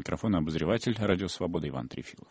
микрофона обозреватель «Радио Свобода» Иван Трефилов.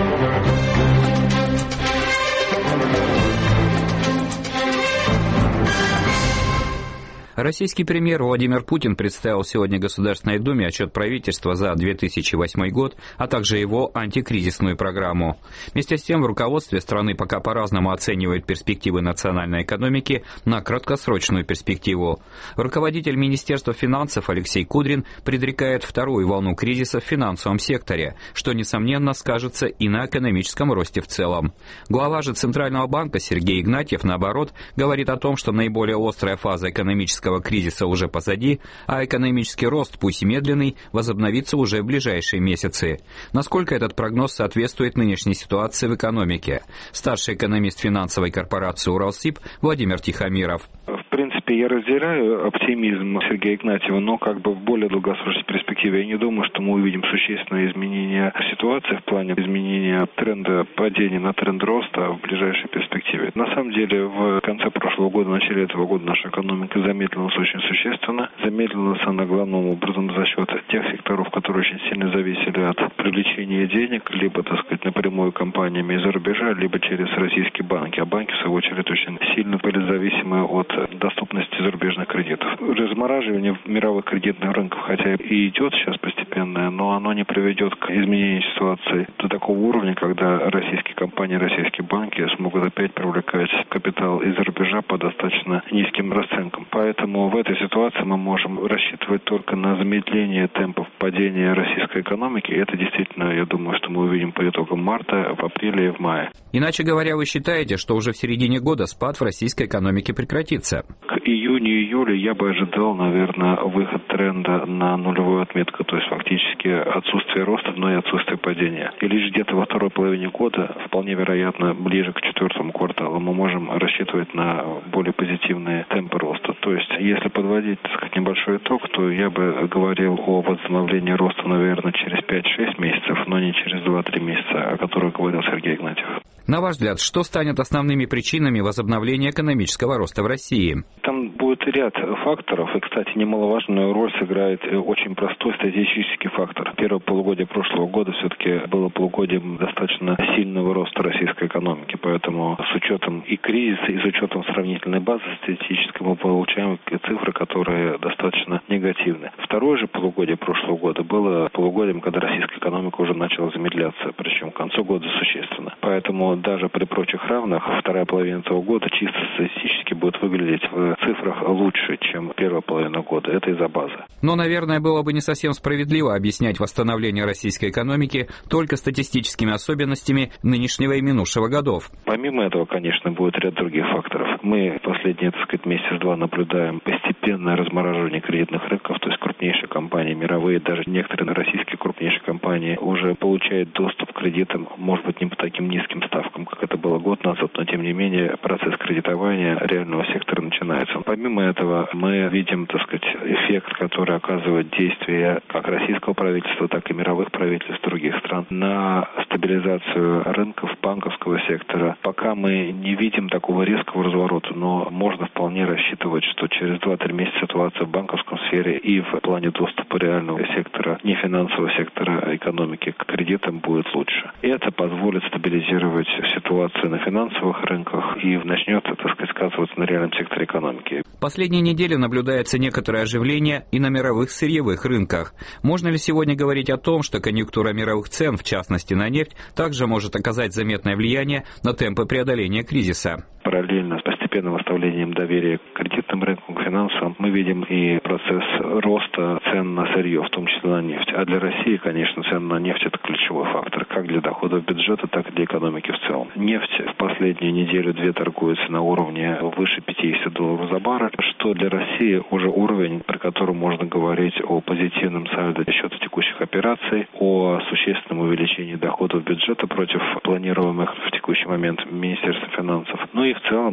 Российский премьер Владимир Путин представил сегодня Государственной Думе отчет правительства за 2008 год, а также его антикризисную программу. Вместе с тем, в руководстве страны пока по-разному оценивают перспективы национальной экономики на краткосрочную перспективу. Руководитель Министерства финансов Алексей Кудрин предрекает вторую волну кризиса в финансовом секторе, что, несомненно, скажется и на экономическом росте в целом. Глава же Центрального банка Сергей Игнатьев, наоборот, говорит о том, что наиболее острая фаза экономического кризиса уже позади, а экономический рост, пусть и медленный, возобновится уже в ближайшие месяцы. Насколько этот прогноз соответствует нынешней ситуации в экономике? Старший экономист финансовой корпорации «Уралсиб» Владимир Тихомиров. В принципе, я разделяю оптимизм Сергея Игнатьева, но в более долгосрочной перспективе я не думаю, что мы увидим существенное изменение ситуации в плане изменения тренда падения на тренд роста в ближайшей перспективе. На самом деле, в конце прошлого года, в начале этого года наша экономика замедлилась очень существенно. Замедлилась она главным образом за счет тех секторов, которые очень сильно зависели от привлечения денег, либо, напрямую компаниями из-за рубежа, либо через российские банки. А банки, в свою очередь, очень сильно были зависимы от доступности зарубежных кредитов. Размораживание мировых кредитных рынков, хотя и идет сейчас постепенно, но оно не приведет к изменению ситуации до такого уровня, когда российские компании, российские банки смогут опять привлекать капитал из-за рубежа по достаточно низким расценкам. Поэтому в этой ситуации мы можем рассчитывать только на замедление темпов падения российской экономики. И это действительно, я думаю, что мы увидим по итогам марта, в апреле и в мае. Иначе говоря, вы считаете, что уже в середине года спад в российской экономике прекратится? К июню-июлю я бы ожидал, наверное, выход тренда на нулевую отметку, то есть фактически отсутствие роста, но и отсутствие падения. И лишь где-то во второй половине года, вполне вероятно, ближе к четвертому кварталу, мы можем рассчитывать на более позитивные темпы роста. То есть, если подводить, небольшой итог, то я бы говорил о возобновлении роста, наверное, через 5-6 месяцев, но не через 2-3 месяца, о которых говорил Сергей Игнатьев. На ваш взгляд, что станет основными причинами возобновления экономического роста в России? Там будет ряд факторов, и, кстати, немаловажную роль сыграет очень простой статистический фактор. Первое полугодие прошлого года все-таки было полугодием достаточно сильного роста российской экономики, поэтому с учетом и кризиса, и с учетом сравнительной базы статистической мы получаем цифры, которые достаточно негативны. Второе же полугодие прошлого года было полугодием, когда российская экономика уже начала замедляться, причем к концу года существенно. Поэтому даже при прочих равных вторая половина этого года чисто статистически будет выглядеть в цифрах лучше, чем первая половина года. Это из-за базы. Но, наверное, было бы не совсем справедливо объяснять восстановление российской экономики только статистическими особенностями нынешнего и минувшего годов. Помимо этого, конечно, будет ряд других факторов. Мы последние, месяц-два наблюдаем постепенное размораживание кредитных рынков, то есть крупнейшие компании мировые, даже некоторые российские крупнейшие компании уже получают доступ к кредитам, может быть, не по таким низким ставкам, как это было год назад, но тем не менее процесс кредитования реального сектора начинается. Помимо этого мы видим, эффект, который оказывает действие как российского правительства, так и мировых правительств других стран на стабилизацию рынков банковского сектора. Пока мы не видим такого резкого разворота, но можно вполне рассчитывать, что через 2-3 месяца ситуация в банковском сфере и в плане доступа реального сектора, нефинансового сектора экономики к кредитам будет лучше. И это позволит стабилизировать ситуацию на финансовых рынках и начнет, сказываться на реальном секторе экономики. Последние недели наблюдается некоторое оживление и на мировых сырьевых рынках. Можно ли сегодня говорить о том, что конъюнктура мировых цен, в частности на нефть, также может оказать заметное влияние на темпы преодоления кризиса? Параллельно с постепенным восстановлением доверия к кредитным рынкам, к финансам, мы видим и процесс роста цен на сырье, в том числе на нефть. А для России, конечно, цены на нефть – это ключевой фактор, как для доходов бюджета, так и для экономики в целом. Нефть в последнюю неделю-две торгуется на уровне выше $50 за баррель, что для России уже уровень, при котором можно говорить о позитивном сальдо счета текущих операций, о существенном увеличении доходов бюджета против планируемых в текущий момент Министерства финансов, ну и в целом доходов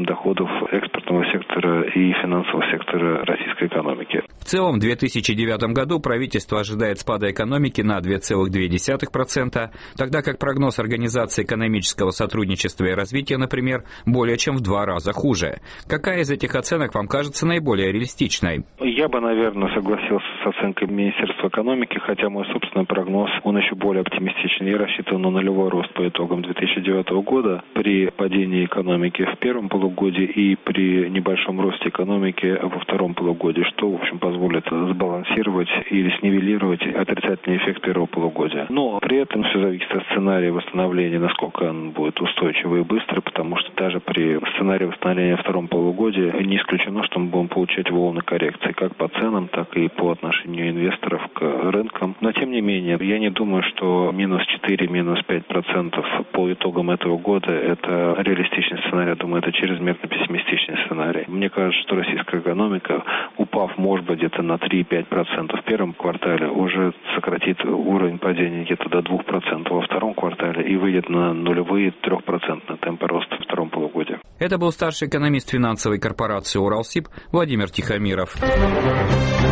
доходов экспортного сектора и финансового сектора российской экономики. В целом, в 2009 году правительство ожидает спада экономики на 2,2%, тогда как прогноз Организации экономического сотрудничества и развития, например, более чем в 2 раза хуже. Какая из этих оценок вам кажется наиболее реалистичной? Я бы, наверное, согласился с оценкой Министерства экономики, хотя мой собственный прогноз, он еще более оптимистичен. Я рассчитываю на нулевой рост по итогам 2009 года при падении экономики в первом полугодии и при небольшом росте экономики во втором полугодии, что, в общем, позволит сбалансировать или снивелировать отрицательный эффект первого полугодия. Но при этом все зависит от сценария восстановления, насколько он будет устойчивый и быстрый, потому что даже при сценарии восстановления во втором полугодии не исключено, что мы будем получать волны коррекции как по ценам, так и по отношению инвесторов к рынкам. Но тем не менее, я не думаю, что минус 4, минус 5% по итогам этого года это реалистичный сценарий. Я думаю, это чрезмерно пессимистичный сценарий. Мне кажется, что российская экономика, упав, может быть, где-то на 3-5% в первом квартале, уже сократит уровень падения где-то до 2% во втором квартале и выйдет на нулевые 3% темпы роста во втором полугодии. Это был старший экономист финансовой корпорации «Уралсиб» Владимир Тихомиров.